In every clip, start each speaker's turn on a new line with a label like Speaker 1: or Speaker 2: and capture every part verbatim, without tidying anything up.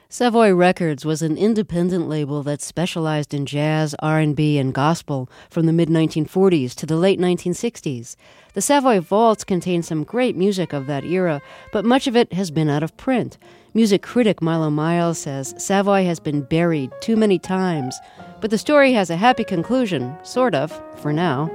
Speaker 1: Savoy Records was an independent label that specialized in jazz, R and B, and gospel from the mid nineteen forties to the late nineteen sixties. The Savoy Vaults contain some great music of that era, but much of it has been out of print. Music critic Milo Miles says Savoy has been buried too many times, but the story has a happy conclusion, sort of, for now.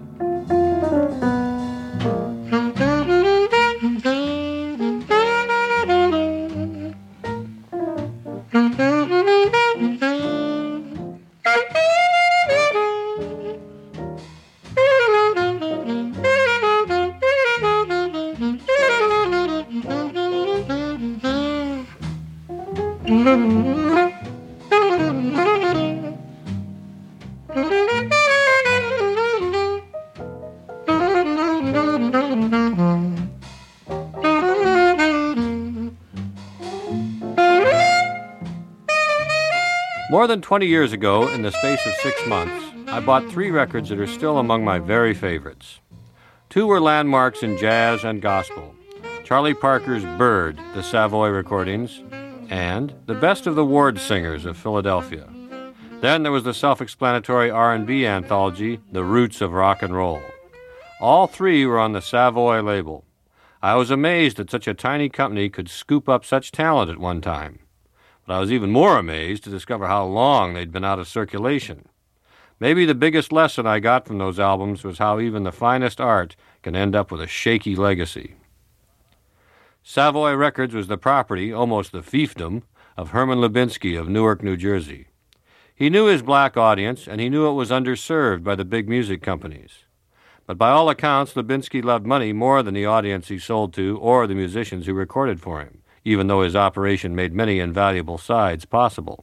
Speaker 2: More than twenty years ago, in the space of six months, I bought three records that are still among my very favorites. Two were landmarks in jazz and gospel: Charlie Parker's Bird, the Savoy recordings, and The Best of the Ward Singers of Philadelphia. Then there was the self-explanatory R and B anthology, The Roots of Rock and Roll. All three were on the Savoy label. I was amazed that such a tiny company could scoop up such talent at one time. But I was even more amazed to discover how long they'd been out of circulation. Maybe the biggest lesson I got from those albums was how even the finest art can end up with a shaky legacy. Savoy Records was the property, almost the fiefdom, of Herman Lubinsky of Newark, New Jersey. He knew his black audience, and he knew it was underserved by the big music companies. But by all accounts, Lubinsky loved money more than the audience he sold to or the musicians who recorded for him, even though his operation made many invaluable sides possible.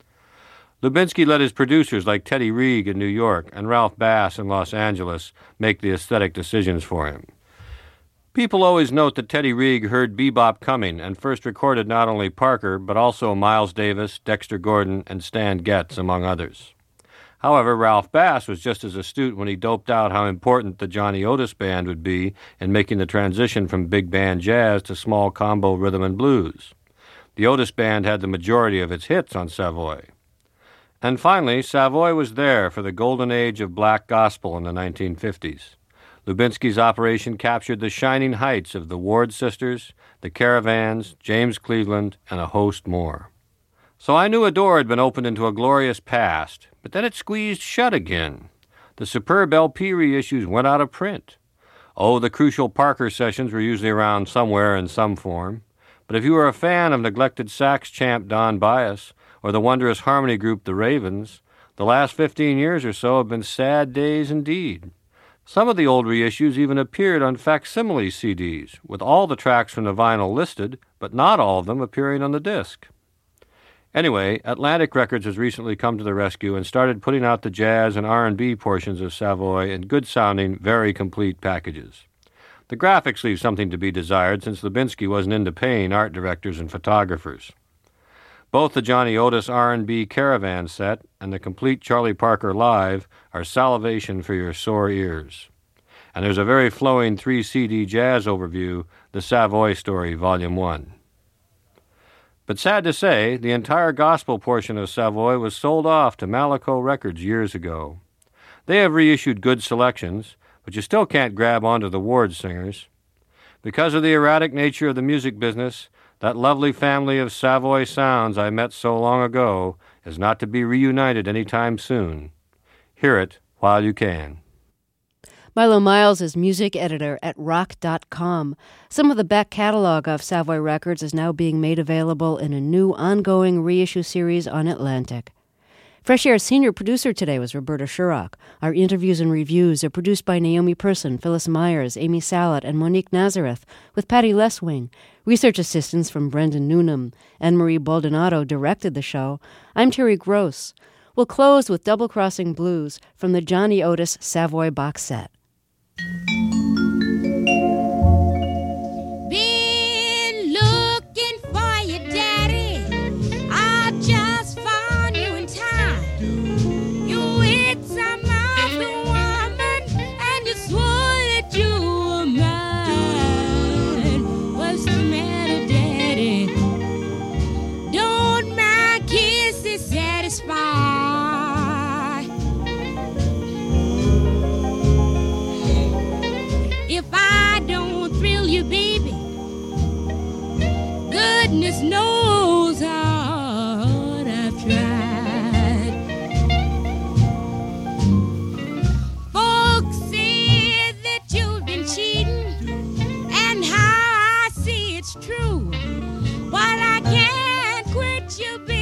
Speaker 2: Lubinsky let his producers like Teddy Reig in New York and Ralph Bass in Los Angeles make the aesthetic decisions for him. People always note that Teddy Reig heard bebop coming and first recorded not only Parker, but also Miles Davis, Dexter Gordon, and Stan Getz, among others. However, Ralph Bass was just as astute when he doped out how important the Johnny Otis Band would be in making the transition from big band jazz to small combo rhythm and blues. The Otis Band had the majority of its hits on Savoy. And finally, Savoy was there for the golden age of black gospel in the nineteen fifties. Lubinsky's operation captured the shining heights of the Ward Sisters, the Caravans, James Cleveland, and a host more. So I knew a door had been opened into a glorious past, but then it squeezed shut again. The superb L P reissues went out of print. Oh, the crucial Parker sessions were usually around somewhere in some form. But if you were a fan of neglected sax champ Don Byas or the wondrous harmony group The Ravens, the last fifteen years or so have been sad days indeed. Some of the old reissues even appeared on facsimile C Ds, with all the tracks from the vinyl listed, but not all of them appearing on the disc. Anyway, Atlantic Records has recently come to the rescue and started putting out the jazz and R and B portions of Savoy in good-sounding, very complete packages. The graphics leave something to be desired since Lubinsky wasn't into paying art directors and photographers. Both the Johnny Otis R and B Caravan set and the complete Charlie Parker Live are salivation for your sore ears. And there's a very flowing three C D jazz overview, The Savoy Story, Volume one. But sad to say, the entire gospel portion of Savoy was sold off to Malaco Records years ago. They have reissued good selections, but you still can't grab onto the Ward Singers. Because of the erratic nature of the music business, that lovely family of Savoy sounds I met so long ago is not to be reunited anytime soon. Hear it while you can.
Speaker 1: Milo Miles is music editor at rock dot com. Some of the back catalog of Savoy Records is now being made available in a new ongoing reissue series on Atlantic. Fresh Air's senior producer today was Roberta Shurrock. Our interviews and reviews are produced by Naomi Person, Phyllis Myers, Amy Salat, and Monique Nazareth, with Patty Leswing. Research assistance from Brendan Noonan. Anne-Marie Baldonado directed the show. I'm Terry Gross. We'll close with Double Crossing Blues from the Johnny Otis Savoy box set.
Speaker 3: Been looking for you, Daddy. I just found you in time. You hit some of the woman and you swore that you were mine. What's the matter, Daddy? Don't satisfy. If I don't thrill you, baby, goodness knows how hard I've tried. Folks say that you've been cheating, and how I see it's true, but I can't quit you, baby.